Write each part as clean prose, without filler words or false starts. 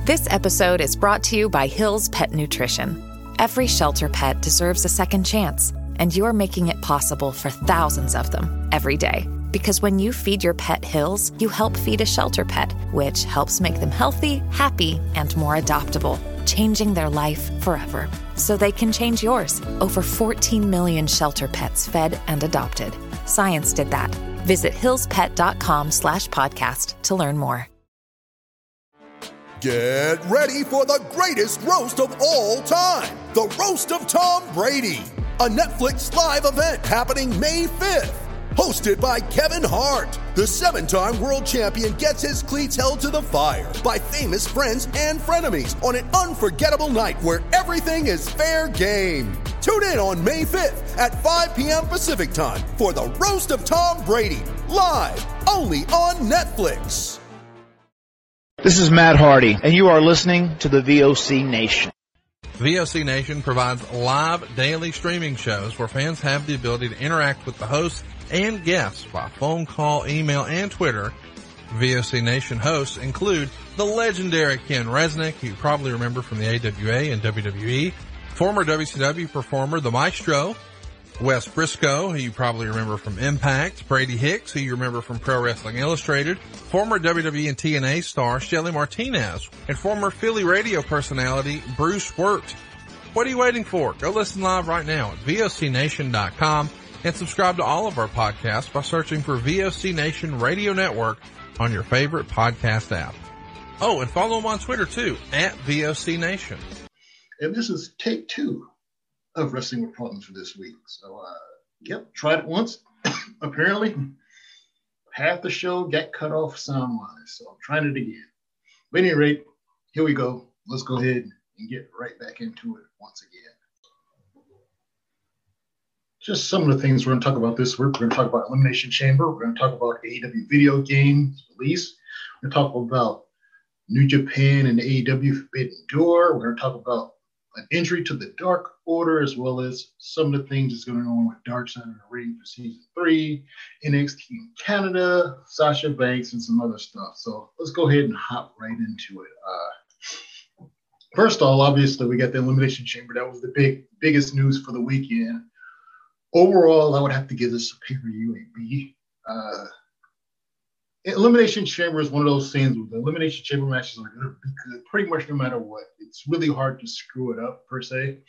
This episode is brought to you by Hill's Pet Nutrition. Every shelter pet deserves a second chance, and you're making it possible for thousands of them every day. Because when you feed your pet Hill's, you help feed a shelter pet, which helps make them healthy, happy, and more adoptable, changing their life forever. So they can change yours. Over 14 million shelter pets fed and adopted. Science did that. Visit hillspet.com/podcast to learn more. Get ready for the greatest roast of all time. The Roast of Tom Brady. A Netflix live event happening May 5th. Hosted by Kevin Hart, the 7-time world champion gets his cleats held to the fire by famous friends and frenemies on an unforgettable night where everything is fair game. Tune in on May 5th at 5 p.m. Pacific time for the Roast of Tom Brady, live only on Netflix. This is Matt Hardy, and you are listening to the VOC Nation. VOC Nation provides live daily streaming shows where fans have the ability to interact with the hosts and guests by phone call, email, and Twitter. VOC Nation hosts include the legendary Ken Resnick, who you probably remember from the AWA and WWE, former WCW performer The Maestro, Wes Briscoe, who you probably remember from Impact, Brady Hicks, who you remember from Pro Wrestling Illustrated, former WWE and TNA star Shelly Martinez, and former Philly radio personality Bruce Wirt. What are you waiting for? Go listen live right now at VOCNation.com and subscribe to all of our podcasts by searching for VOC Nation Radio Network on your favorite podcast app. Oh, and follow them on Twitter too, at VOC Nation. And this is take 2 of Wrestling with Problems for this week. So, tried it once. Apparently, half the show got cut off sound-wise, so I'm trying it again. But at any rate, here we go. Let's go ahead and get right back into it once again. Just some of the things we're going to talk about this week. We're going to talk about Elimination Chamber. We're going to talk about AEW video games release. We're going to talk about New Japan and AEW Forbidden Door. We're going to talk about an injury to the Dark Order, as well as some of the things that's going on with Dark Side of the Ring for Season 3, NXT in Canada, Sasha Banks, and some other stuff. So let's go ahead and hop right into it. First of all, obviously, we got the Elimination Chamber. That was the biggest news for the weekend. Overall, I would have to give this a pay-per-view a B. Elimination Chamber is one of those things where the Elimination Chamber matches are going to be good pretty much no matter what. It's really hard to screw it up, per se.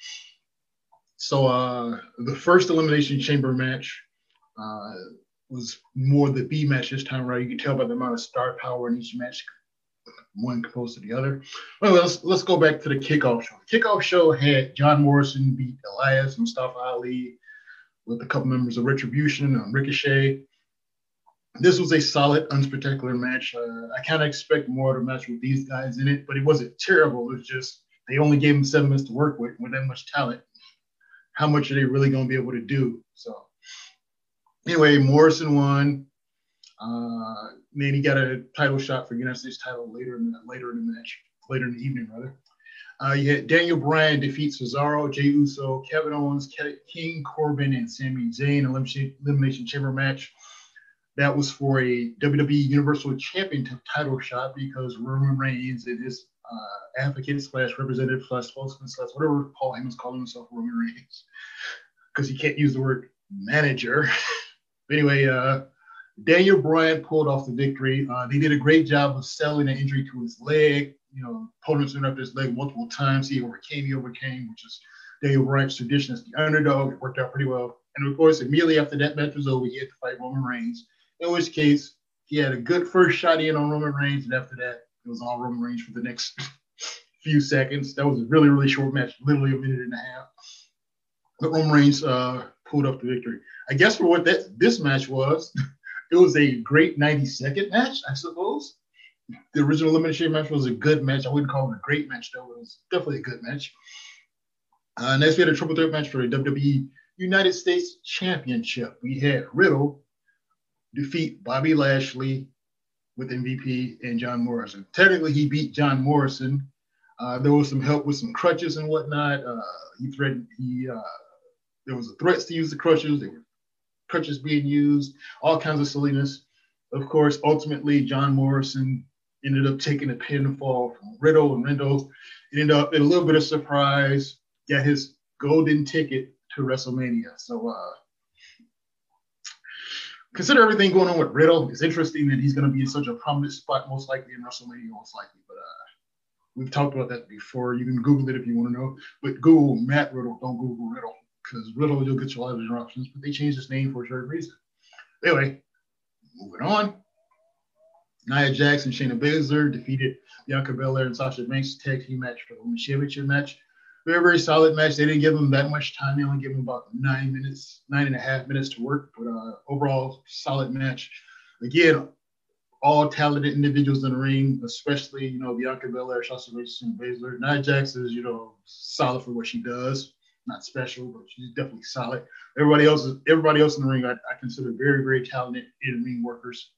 So the first Elimination Chamber match was more the B match this time around. You can tell by the amount of star power in each match, one opposed to the other. Well, let's go back to the kickoff show. The kickoff show had John Morrison beat Elias, Mustafa Ali, with a couple members of Retribution and Ricochet. This was a solid, unspectacular match. I kind of expect more of a match with these guys in it, but it wasn't terrible. It was just they only gave them 7 minutes to work with that much talent. How much are they really going to be able to do? So anyway, Morrison won. Then he got a title shot for the United States title later in the evening. You had Daniel Bryan defeat Cesaro, Jey Uso, Kevin Owens, King Corbin, and Sami Zayn Elimination Chamber match. That was for a WWE Universal Championship title shot because Roman Reigns and his advocate / representative / spokesman / whatever Paul Heyman's calling himself, Roman Reigns, because he can't use the word manager. Anyway, Daniel Bryan pulled off the victory. They did a great job of selling an injury to his leg. Opponents went up his leg multiple times. He overcame, which is Daniel Bryan's tradition as the underdog. It worked out pretty well. And of course, immediately after that match was over, he had to fight Roman Reigns. In which case, he had a good first shot in on Roman Reigns, and after that, it was all Roman Reigns for the next few seconds. That was a really, really short match, literally a minute and a half. But Roman Reigns pulled up the victory. I guess for what this match was, it was a great 90-second match, I suppose. The original Elimination match was a good match. I wouldn't call it a great match, though. It was definitely a good match. Next, we had a triple threat match for the WWE United States Championship. We had Riddle defeat Bobby Lashley with MVP and John Morrison. Technically, he beat John Morrison. There was some help with some crutches and whatnot. There was a threat to use the crutches. There were crutches being used, all kinds of silliness. Of course, ultimately, John Morrison ended up taking a pinfall from Riddle, and Riddle ended up in a little bit of surprise, got his golden ticket to WrestleMania. So consider everything going on with Riddle. It's interesting that he's going to be in such a prominent spot, most likely in WrestleMania, most likely. But we've talked about that before. You can Google it if you want to know. But Google Matt Riddle, don't Google Riddle, because Riddle, you'll get a lot of interruptions. But they changed his name for a certain reason. Anyway, moving on. Nia Jax and Shayna Baszler defeated Bianca Belair and Sasha Banks tag team match for the Women's Championship match. Very, very solid match. They didn't give them that much time. They only gave them about 9.5 minutes to work. But overall, solid match. Again, all talented individuals in the ring, especially, Bianca Belair, Sasha Banks, and Baszler. Nia Jax is, solid for what she does. Not special, but she's definitely solid. Everybody else in the ring, I consider very, very talented in-ring workers.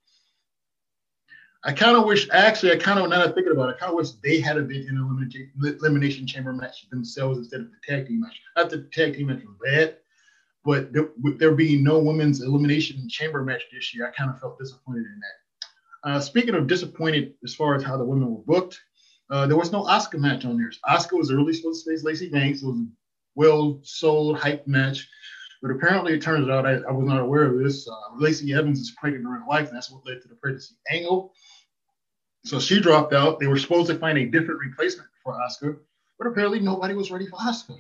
I kind of wish, now that I'm thinking about it, I kind of wish they had been in an elimination chamber match themselves instead of the tag team match. Not that the tag team match was bad, but with there being no women's elimination chamber match this year, I kind of felt disappointed in that. Speaking of disappointed as far as how the women were booked, there was no Asuka match on there. Asuka was originally supposed to face Lacey Banks. It was a well-sold, hyped match. But apparently it turns out, I was not aware of this, Lacey Evans is pregnant in real life, and that's what led to the pregnancy angle. So she dropped out. They were supposed to find a different replacement for Asuka, but apparently nobody was ready for Asuka.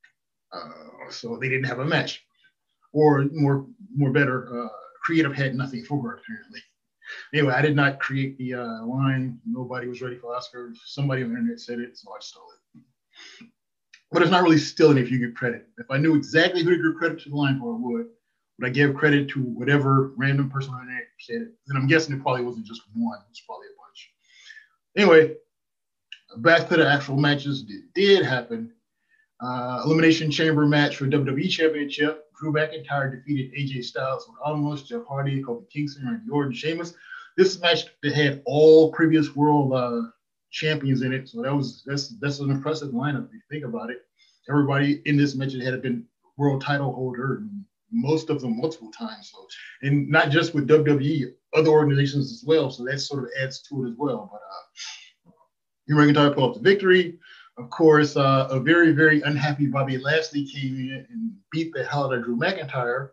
So they didn't have a match. Or more better, creative had nothing for her, apparently. Anyway, I did not create the line. Nobody was ready for Asuka. Somebody on the internet said it, so I stole it. But it's not really stealing if you give credit. If I knew exactly who to give credit to the line for, I would. But I give credit to whatever random person on the internet said it. And I'm guessing it probably wasn't just one. It was probably a bunch. Anyway, back to the actual matches that did happen. Elimination Chamber match for WWE Championship. Drew McIntyre defeated AJ Styles with Almost, Jeff Hardy, Kofi Kingston, Randy Orton, Sheamus. This match that had all previous world champions in it, so that's an impressive lineup if you think about it. Everybody in this match had been world title holder, and most of them multiple times. So, and not just with WWE, other organizations as well. So that sort of adds to it as well. But Drew McIntyre pulled up the victory. Of course, a very, very unhappy Bobby Lashley came in and beat the hell out of Drew McIntyre,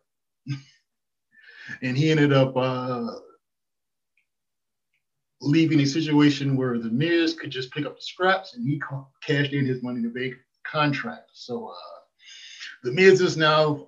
and he ended up leaving a situation where The Miz could just pick up the scraps, and he cashed in his Money in the Bank contract. So The Miz is now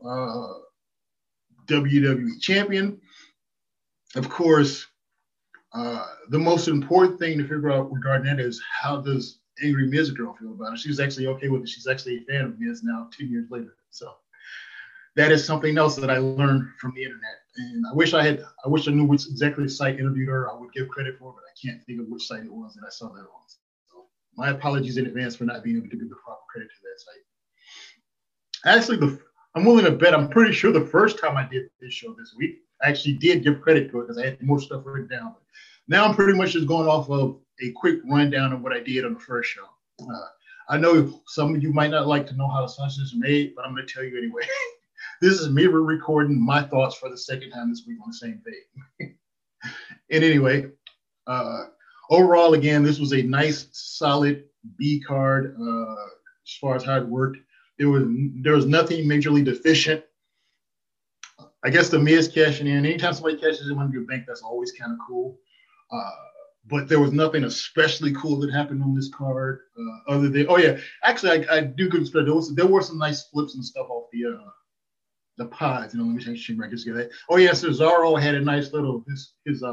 WWE champion. Of course, the most important thing to figure out regarding that is, how does Angry Miz girl feel about it? She's actually okay with it. She's actually a fan of Miz now 2 years later. So that is something else that I learned from the internet. And I wish I knew which exactly site interviewed her. I would give credit for it, but I can't think of which site it was that I saw that on. So my apologies in advance for not being able to give the proper credit to that site. Actually, I'm willing to bet, I'm pretty sure the first time I did this show this week, I actually did give credit to it because I had more stuff written down. But now I'm pretty much just going off of a quick rundown of what I did on the first show. I know some of you might not like to know how the sausage is made, but I'm going to tell you anyway. This is me recording my thoughts for the second time this week on the same thing. And anyway, overall, again, this was a nice, solid B card as far as how it worked. There was nothing majorly deficient. I guess The Miz cashing in. Anytime somebody cashes in Money in the Bank, that's always kind of cool. But there was nothing especially cool that happened on this card other than, actually, I do give credit. There were some nice flips and stuff off the pods. Let me change I guess get that. Oh yeah, Cesaro had a nice little his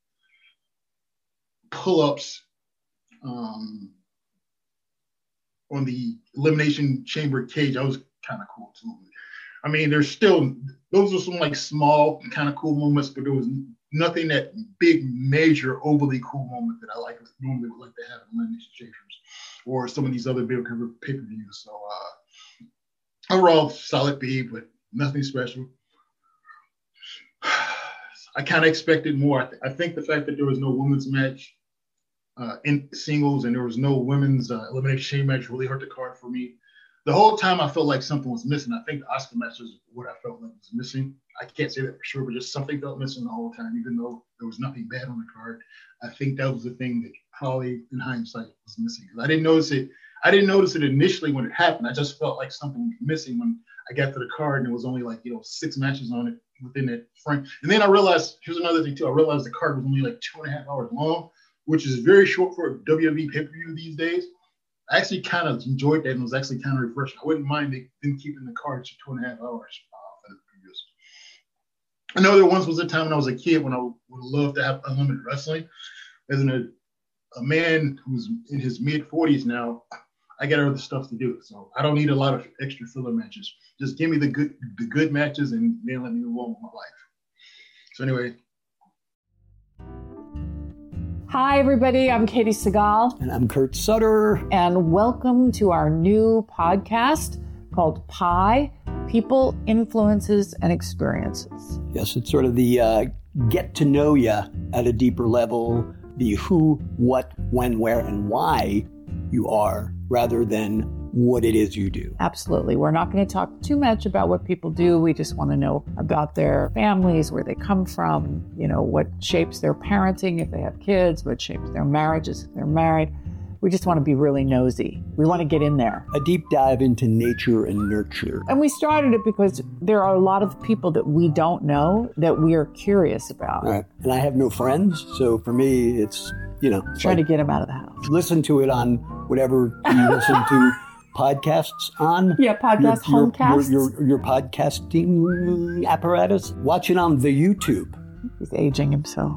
pull-ups on the Elimination Chamber cage. That was kind of cool too. I mean, those are some like small kind of cool moments, but there was nothing that big, major, overly cool moment that I normally would like to have in Elimination Chambers or some of these other big pay-per-views. So overall, solid B, but nothing special. I kind of expected more. I think the fact that there was no women's match in singles and there was no women's Elimination Chamber match really hurt the card for me. The whole time I felt like something was missing. I think the Asuka match was what I felt like was missing. I can't say that for sure, but just something felt missing the whole time, even though there was nothing bad on the card. I think that was the thing that probably in hindsight was missing. I didn't notice it. I didn't notice it initially when it happened. I just felt like something was missing when I got to the card and there was only 6 matches on it within that frame. And then I realized, here's another thing too. I realized the card was only 2.5 hours long, which is very short for a WWE pay-per-view these days. I actually kind of enjoyed that and was actually kind of refreshing. I wouldn't mind them keeping the card to 2.5 hours for the previews. I know there once was a time when I was a kid when I would love to have unlimited wrestling. As a man who's in his mid-40s now, I got other stuff to do. So I don't need a lot of extra filler matches. Just give me the good matches and then let me move on with my life. So anyway. Hi, everybody. I'm Katie Segal. And I'm Kurt Sutter. And welcome to our new podcast called PIE, People, Influences, and Experiences. Yes, it's sort of the get to know you at a deeper level, the who, what, when, where, and why you are, rather than what it is you do. Absolutely. We're not going to talk too much about what people do. We just want to know about their families, where they come from, what shapes their parenting if they have kids, what shapes their marriages if they're married. We just want to be really nosy. We want to get in there. A deep dive into nature and nurture. And we started it because there are a lot of people that we don't know that we are curious about. Right. And I have no friends, so for me, it's, trying to get them out of the house. Listen to it on whatever you listen to podcasts on. Yeah, homecasts. Your podcasting apparatus. Watch it on the YouTube. He's aging himself.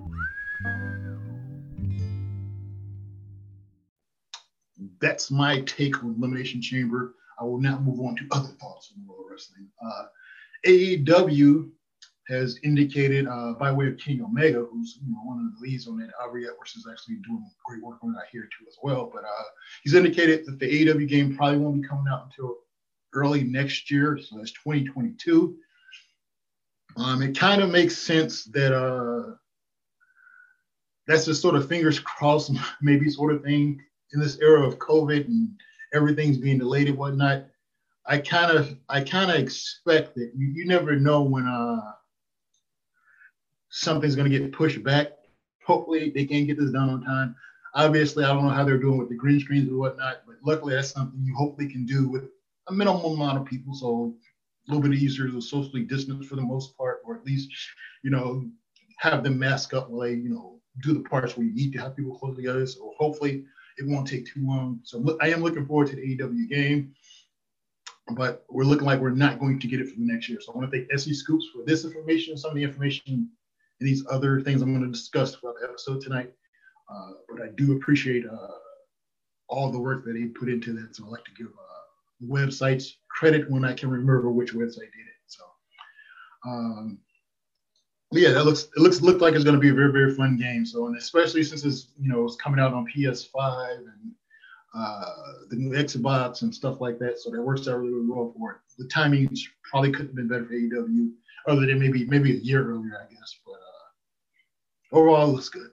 That's my take on Elimination Chamber. I will now move on to other thoughts on the world of wrestling. AEW has indicated by way of Kenny Omega, who's one of the leads on that. Aubrey Edwards is actually doing great work on that here too as well. But he's indicated that the AEW game probably won't be coming out until early next year, so that's 2022. It kind of makes sense that that's the sort of fingers crossed maybe sort of thing in this era of COVID and everything's being delayed and whatnot. I kind of expect that you never know when something's going to get pushed back. Hopefully they can get this done on time. Obviously, I don't know how they're doing with the green screens and whatnot, but luckily that's something you hopefully can do with a minimum amount of people. So a little bit easier to socially distance for the most part, or at least, have them mask up while they, do the parts where you need to have people close together. So hopefully it won't take too long. So I am looking forward to the AEW game, but we're looking like we're not going to get it for the next year. So I want to thank SE Scoops for this information, some of the information, and these other things I'm going to discuss throughout the episode tonight. But I do appreciate all the work that they put into that. So I'd like to give websites credit when I can remember which website did it. So yeah, it looks like it's going to be a very, very fun game. So, and especially since it's it's coming out on PS5 and the new Xbox and stuff like that, so that works out really, really well for it. The timing probably couldn't have been better for AEW, other than maybe a year earlier, I guess. But overall, it looks good.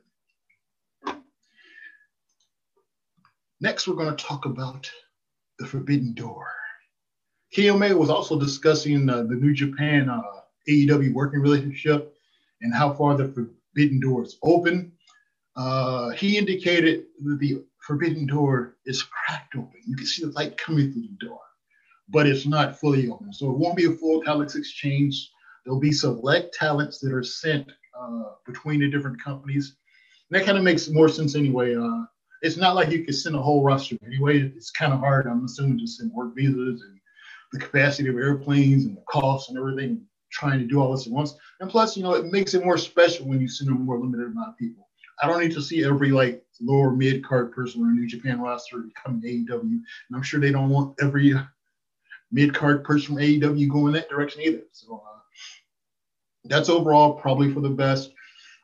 Next, we're going to talk about the Forbidden Door. Kenny Omega was also discussing the New Japan AEW working relationship and how far the Forbidden Door is open. He indicated that the Forbidden Door is cracked open. You can see the light coming through the door, but it's not fully open. So it won't be a full talents exchange. There'll be select talents that are sent between the different companies. And that kind of makes more sense anyway. It's not like you can send a whole roster anyway. It's kind of hard, I'm assuming, to send work visas and the capacity of airplanes and the costs and everything, trying to do all this at once. And plus, it makes it more special when you send a more limited amount of people. I don't need to see every lower mid-card person on a New Japan roster come to AEW. And I'm sure they don't want every mid-card person from AEW going that direction either. So that's overall probably for the best.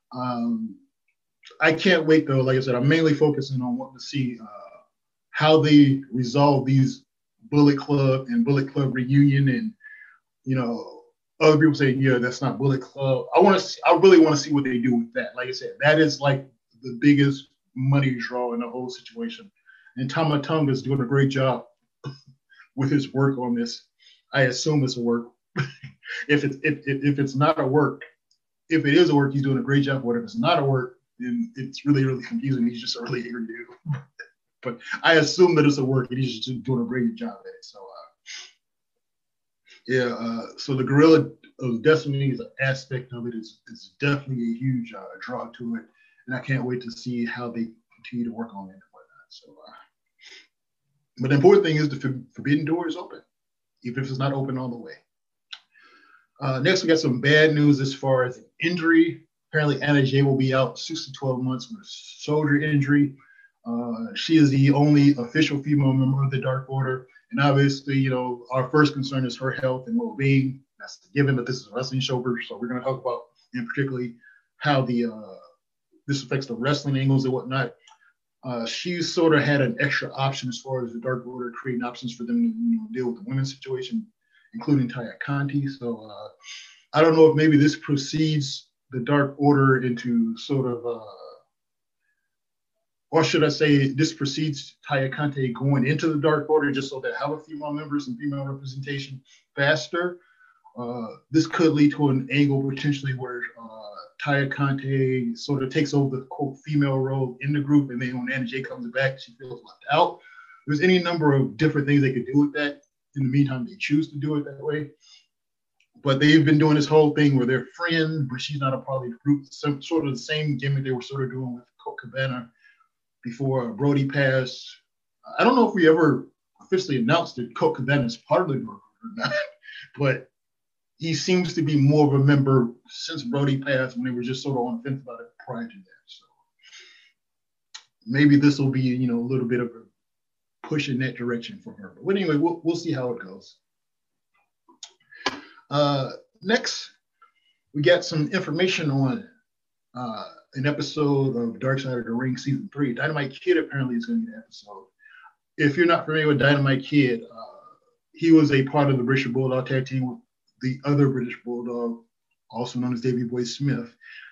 I can't wait though. Like I said, I'm mainly focusing on wanting to see how they resolve these Bullet Club and Bullet Club reunion, and other people say, yeah, that's not Bullet Club. I really want to see what they do with that. Like I said, that is like the biggest money draw in the whole situation. And Tama Tonga is doing a great job with his work on this. I assume it's a work. If it's not a work, if it is a work, he's doing a great job with it. If it's not a work, and it's really, really confusing. He's just a really angry dude. But I assume that it's a work, and he's just doing a great job at it. So, so the Gorilla of Destiny aspect of it is definitely a huge draw to it, and I can't wait to see how they continue to work on it and whatnot. So, but the important thing is the Forbidden Door is open, even if it's not open all the way. Next, we got some bad news as far as injury. Apparently, Anna Jay will be out 6 to 12 months with a shoulder injury. She is the only official female member of the Dark Order. And obviously, our first concern is her health and well-being. That's given that this is a wrestling show, so we're going to talk about, in particularly, how this affects the wrestling angles and whatnot. She sort of had an extra option as far as the Dark Order creating options for them to deal with the women's situation, including Taya Conti. So I don't know if maybe this proceeds the Dark Order into sort of, or should I say this precedes Taya Conti going into the Dark Order just so they have a female members and female representation faster. This could lead to an angle potentially where Taya Conti sort of takes over the quote female role in the group, and then when Anna Jay comes back, she feels left out. There's any number of different things they could do with that. In the meantime, they choose to do it that way. But they've been doing this whole thing where they're friends, but she's not a part of the group. Some sort of the same gimmick they were sort of doing with Colt Cabana before Brody passed. I don't know if we ever officially announced that Colt Cabana is part of the group or not, but he seems to be more of a member since Brody passed, when they were just sort of on the fence about it prior to that. So maybe this will be, a little bit of a push in that direction for her. But anyway, we'll see how it goes. Next, we got some information on an episode of Dark Side of the Ring Season 3. Dynamite Kid apparently is going to get an episode. If you're not familiar with Dynamite Kid, he was a part of the British Bulldog tag team with the other British Bulldog, also known as Davey Boy Smith.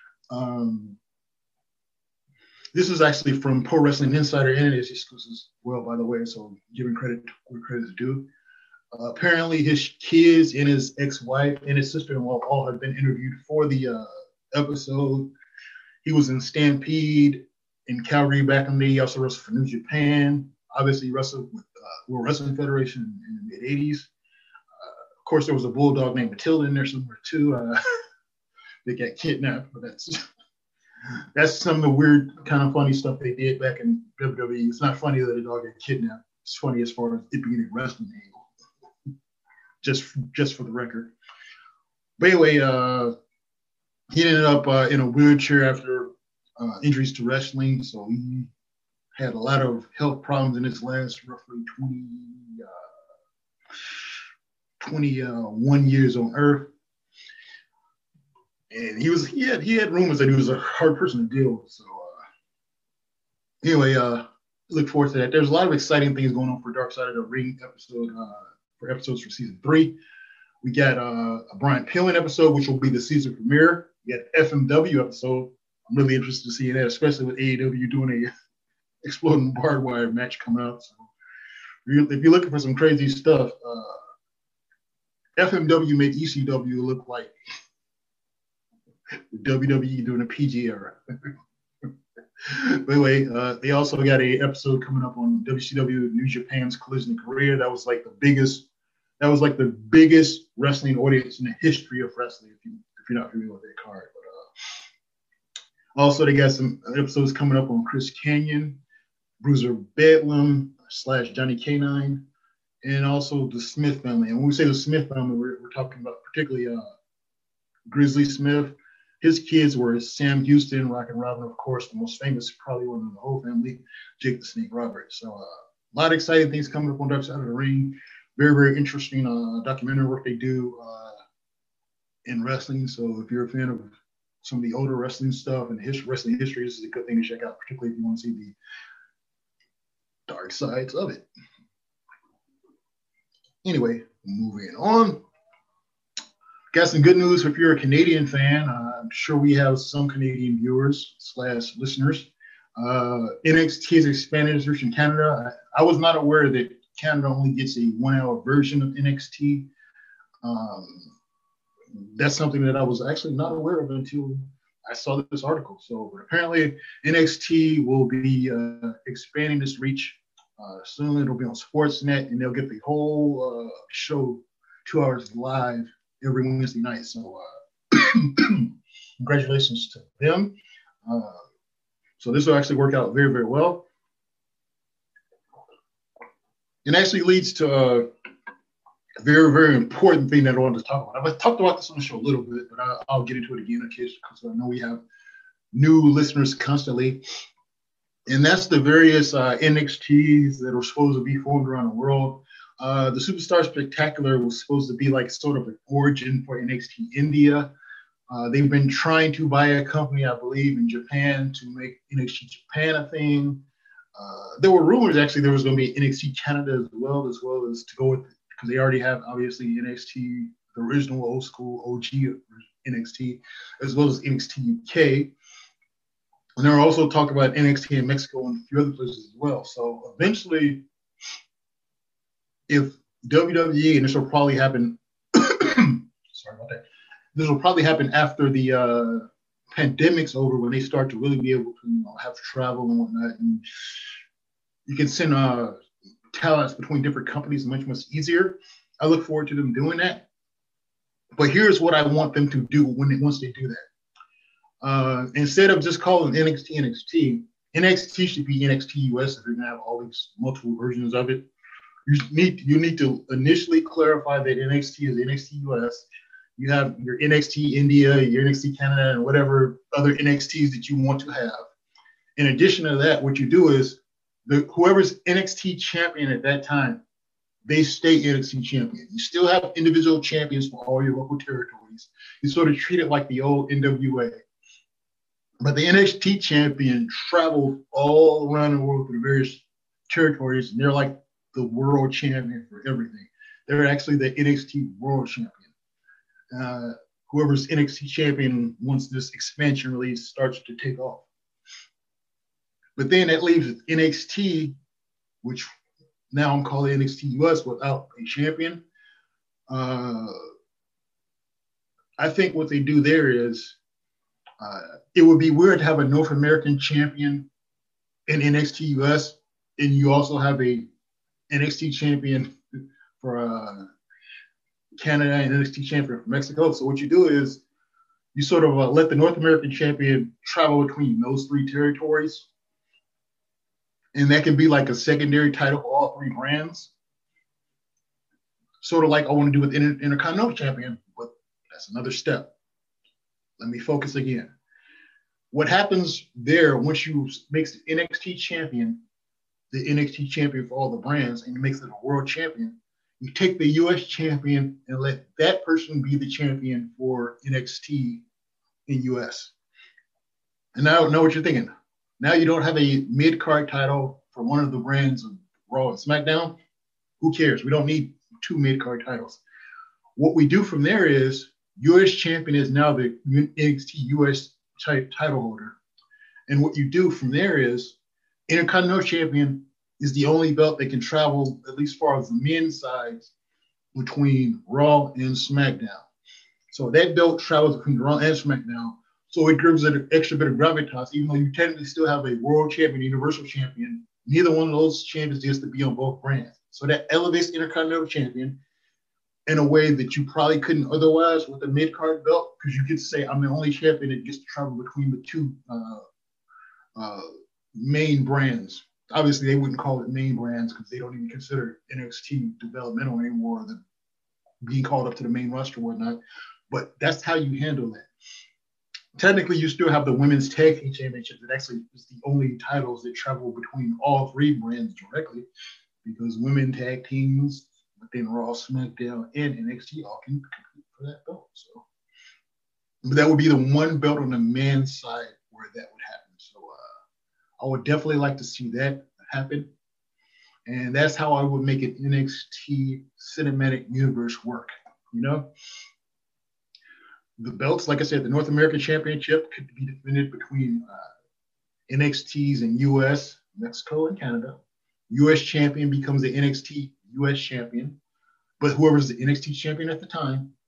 This is actually from Pro Wrestling Insider, and it is exclusive as well, by the way, so giving credit where credit is due. Apparently, his kids and his ex-wife and his sister-in-law all have been interviewed for the episode. He was in Stampede in Calgary back in the day. He also wrestled for New Japan. Obviously, he wrestled with World Wrestling Federation in the mid-'80s. Of course, there was a Bulldog named Matilda in there somewhere, too. They got kidnapped, but that's some of the weird kind of funny stuff they did back in WWE. It's not funny that a dog got kidnapped. It's funny as far as it being a wrestling angle. Just for the record. But anyway, he ended up in a wheelchair after injuries to wrestling. So he had a lot of health problems in his last roughly 21 years on Earth. And he had rumors that he was a hard person to deal with. So anyway, look forward to that. There's a lot of exciting things going on for Dark Side of the Ring episodes for Season 3. We got a Brian Pillman episode, which will be the season premiere. We got an FMW episode. I'm really interested to see that, especially with AEW doing a exploding barbed wire match coming out. So if you're looking for some crazy stuff, FMW made ECW look like WWE during the PG era. But anyway, they also got an episode coming up on WCW New Japan's Collision in Korea. That was like the biggest wrestling audience in the history of wrestling, if you're not familiar with that card. But also they got some episodes coming up on Chris Kanyon, Bruiser Bedlam / Johnny K9, and also the Smith family. And when we say the Smith family, we're talking about particularly Grizzly Smith. His kids were Sam Houston, Rockin' Robin, of course, the most famous, probably one of the whole family, Jake the Snake Roberts. So a lot of exciting things coming up on Dark Side of the Ring. Very, very interesting documentary work they do in wrestling. So if you're a fan of some of the older wrestling stuff and wrestling history, this is a good thing to check out, particularly if you want to see the dark sides of it. Anyway, moving on. Got some good news if you're a Canadian fan. I'm sure we have some Canadian viewers / listeners. NXT has expanded its reach in Canada. I was not aware that Canada only gets a 1-hour version of NXT. That's something that I was actually not aware of until I saw this article. So apparently NXT will be expanding this reach soon. It'll be on Sportsnet, and they'll get the whole show 2 hours live every Wednesday night. So congratulations to them. So this will actually work out very, very well. It actually leads to a very, very important thing that I wanted to talk about. I've talked about this on the show a little bit, but I'll get into it again in case, because I know we have new listeners constantly. And that's the various NXTs that are supposed to be formed around the world. The Superstar Spectacular was supposed to be like sort of an origin for NXT India. They've been trying to buy a company, I believe, in Japan to make NXT Japan a thing. There were rumors actually there was going to be NXT Canada as well as to go with, because they already have obviously NXT, the original old school OG NXT, as well as NXT UK. And there were also talk about NXT in Mexico and a few other places as well. So eventually, if WWE, and this will probably happen, sorry about that, this will probably happen after the pandemic's over, when they start to really be able to have travel and whatnot. And you can send talents between different companies much easier. I look forward to them doing that. But here's what I want them to do once they do that. Instead of just calling NXT, NXT should be NXT US if you're gonna have all these multiple versions of it. You need to initially clarify that NXT is NXT US. You have your NXT India, your NXT Canada, and whatever other NXTs that you want to have. In addition to that, what you do is whoever's NXT champion at that time, they stay NXT champion. You still have individual champions for all your local territories. You sort of treat it like the old NWA. But the NXT champion traveled all around the world through various territories, and they're like the world champion for everything. They're actually the NXT world champion. Whoever's NXT champion once this expansion release starts to take off. But then that leaves NXT, which now I'm calling NXT US, without a champion. I think what they do there is it would be weird to have a North American champion in NXT US, and you also have a NXT champion for Canada and NXT champion from Mexico. So what you do is you sort of let the North American champion travel between those three territories. And that can be like a secondary title for all three brands. Sort of like I want to do with Intercontinental champion, but that's another step. Let me focus again. What happens there once you make the NXT champion for all the brands, and you make it a world champion, you take the US champion and let that person be the champion for NXT in US. And now I know what you're thinking. Now you don't have a mid-card title for one of the brands of Raw and SmackDown. Who cares? We don't need two mid-card titles. What we do from there is US champion is now the NXT US title holder. And what you do from there is Intercontinental champion is the only belt that can travel, at least as far as the men's side, between Raw and SmackDown. So that belt travels between Raw and SmackDown. So it gives it an extra bit of gravitas, even though you technically still have a world champion, universal champion. Neither one of those champions gets to be on both brands. So that elevates Intercontinental champion in a way that you probably couldn't otherwise with a mid-card belt, because you get to say, I'm the only champion that gets to travel between the two main brands. Obviously, they wouldn't call it main brands because they don't even consider NXT developmental anymore, than being called up to the main roster or whatnot. But that's how you handle that. Technically, you still have the women's tag team championship that actually is the only titles that travel between all three brands directly, because women tag teams within Raw, SmackDown, and NXT all can compete for that belt. So, but that would be the one belt on the men's side where that would happen. So I would definitely like to see that happen. And that's how I would make an NXT cinematic universe work, you know? The belts, like I said, the North American Championship could be defended between NXTs in US, Mexico, and Canada. US champion becomes the NXT US champion, but whoever's the NXT champion at the time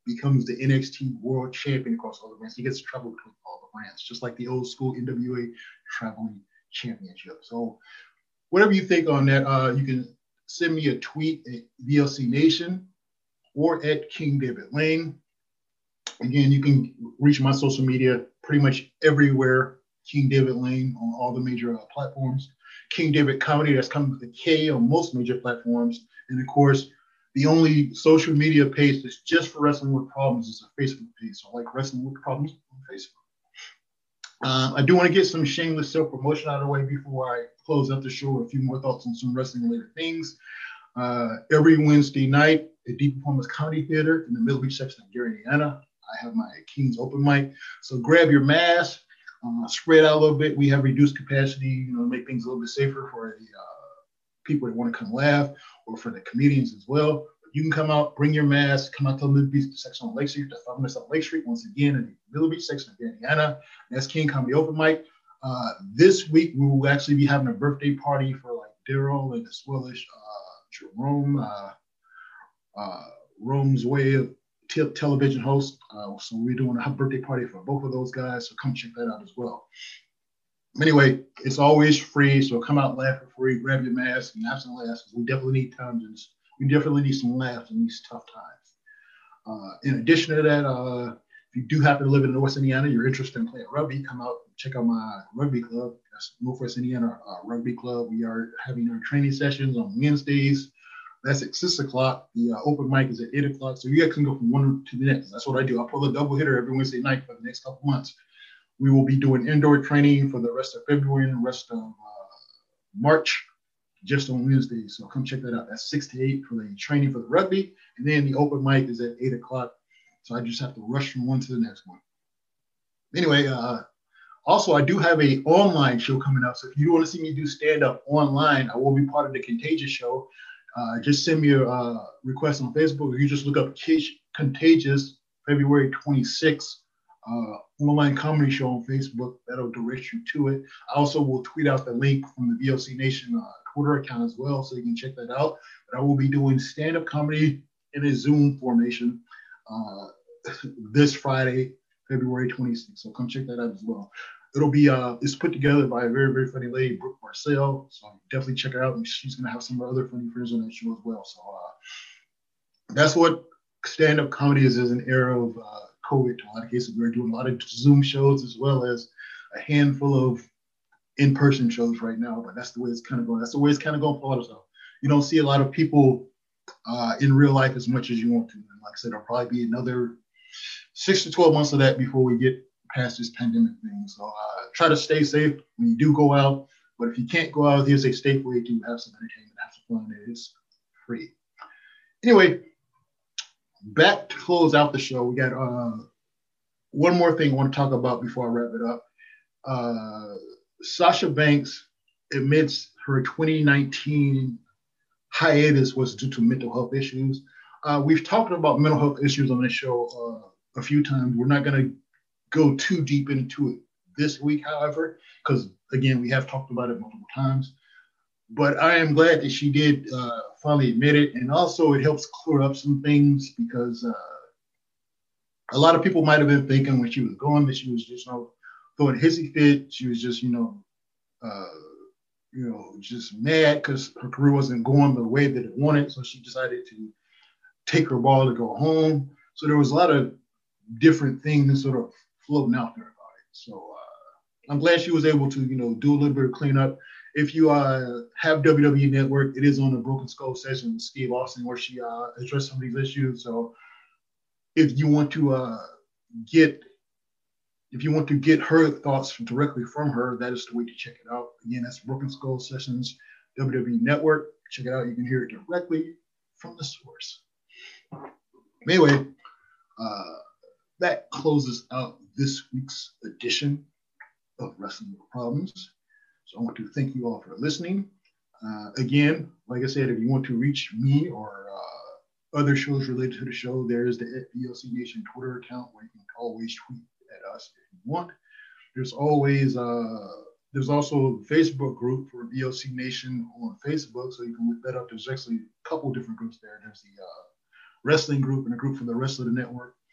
becomes the NXT World Champion across all the brands. He gets to travel between all the brands, just like the old school NWA Traveling Championship. So whatever you think on that, you can send me a tweet at VLC Nation or at King David Lane. Again, you can reach my social media pretty much everywhere. King David Lane on all the major platforms. King David Comedy, that's coming with a K on most major platforms. And of course, the only social media page that's just for Wrestling with Problems is a Facebook page. So I like Wrestling with Problems on Facebook. I do want to get some shameless self-promotion out of the way before I close out the show. A few more thoughts on some wrestling-related things. Every Wednesday night at Deep Performance Comedy Theater in the Middle Beach section of Gary, Indiana, I have my King's Open Mic. So grab your mask, spread out a little bit. We have reduced capacity, to make things a little bit safer for the people that want to come laugh, or for the comedians as well. You can come out, bring your mask, come out to the Middle Beach section on Lake Street, the 5 minutes on Lake Street, once again in the Middle Beach section of Indiana. That's King Comedy Open Mic. This week, we will actually be having a birthday party for like Daryl and as well as Jerome, Rome's Way of television host. So we're doing a birthday party for both of those guys. So come check that out as well. Anyway, it's always free. So come out, laugh for free, grab your mask and have some laughs. We definitely need times. We definitely need some laughs in these tough times. In addition to that, if you do happen to live in North Indiana, you're interested in playing rugby, come out, check out my rugby club. That's Northwest Indiana Rugby Club. We are having our training sessions on Wednesdays. That's at 6 o'clock. The open mic is at 8 o'clock. So you guys can go from one to the next. That's what I do. I pull a double hitter every Wednesday night for the next couple months. We will be doing indoor training for the rest of February and the rest of March, just on Wednesdays. So come check that out. That's 6 to 8 for the training for the rugby. And then the open mic is at 8 o'clock. So I just have to rush from one to the next one. Anyway, also, I do have an online show coming up. So if you want to see me do stand-up online, I will be part of the Contagious show. Just send me a request on Facebook, or you just look up Contagious February 26th online comedy show on Facebook. That'll direct you to it. I also will tweet out the link from the VLC Nation Twitter account as well, so you can check that out. But I will be doing stand-up comedy in a Zoom formation this Friday, February 26th. So come check that out as well. It'll be it's put together by a very, very funny lady, Brooke Marcel. So definitely check her out. And she's gonna have some other funny friends on that show as well. So that's what stand-up comedy is an era of COVID. In a lot of cases, we're doing a lot of Zoom shows as well as a handful of in-person shows right now. But that's the way it's kind of going. That's the way it's kind of going for a lot of stuff. You don't see a lot of people in real life as much as you want to. And like I said, it'll probably be another 6 to 12 months of that before we get past this pandemic thing. So try to stay safe when you do go out. But if you can't go out, here's a safe way to have some entertainment, have some fun. It is free. Anyway, back to close out the show. We got one more thing I want to talk about before I wrap it up. Sasha Banks admits her 2019 hiatus was due to mental health issues. We've talked about mental health issues on this show a few times. We're not going to go too deep into it this week, however, because again, we have talked about it multiple times. But I am glad that she did finally admit it, and also it helps clear up some things because a lot of people might have been thinking when she was going that she was just throwing a hissy fit. She was just just mad because her career wasn't going the way that it wanted, so she decided to take her ball to go home. So there was a lot of different things sort of floating out there about it. So I'm glad she was able to, do a little bit of cleanup. If you have WWE Network, it is on the Broken Skull session with Steve Austin where she addressed some of these issues. So if you want to get her thoughts directly from her, that is the way to check it out. Again, that's Broken Skull Sessions, WWE Network. Check it out. You can hear it directly from the source. Anyway, that closes out this week's edition of Wrestling with Problems. So I want to thank you all for listening. Again, like I said, if you want to reach me or other shows related to the show, there is the VLC Nation Twitter account where you can always tweet at us if you want. There's also a Facebook group for VLC Nation on Facebook, so you can look that up. There's actually a couple different groups there. There's the wrestling group and a group for the rest of the network.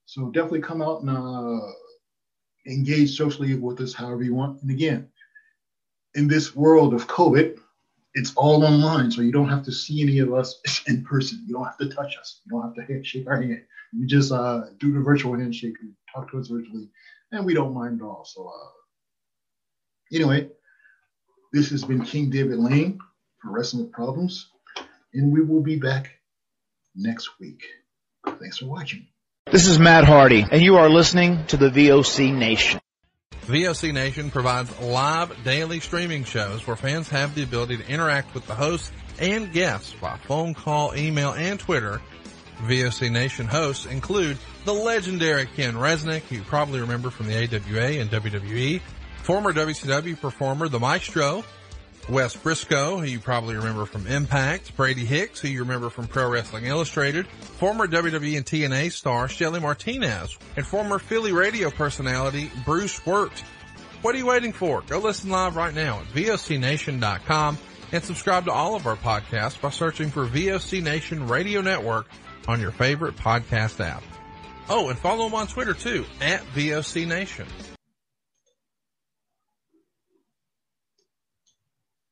So definitely come out and engage socially with us however you want. And again, in this world of COVID, it's all online, so you don't have to see any of us in person. You don't have to touch us. You don't have to shake our hand. You just do the virtual handshake and talk to us virtually, and we don't mind at all. So anyway, this has been King David Lane for Wrestling with Problems, and we will be back next week. Thanks for watching. This is Matt Hardy, and you are listening to the VOC Nation. VOC Nation provides live daily streaming shows where fans have the ability to interact with the hosts and guests by phone call, email, and Twitter. VOC Nation hosts include the legendary Ken Resnick, who you probably remember from the AWA and WWE, former WCW performer The Maestro, Wes Briscoe, who you probably remember from Impact, Brady Hicks, who you remember from Pro Wrestling Illustrated, former WWE and TNA star Shelly Martinez, and former Philly radio personality Bruce Wirt. What are you waiting for? Go listen live right now at VOCNation.com and subscribe to all of our podcasts by searching for VOC Nation Radio Network on your favorite podcast app. Oh, and follow them on Twitter too, at VOC Nation.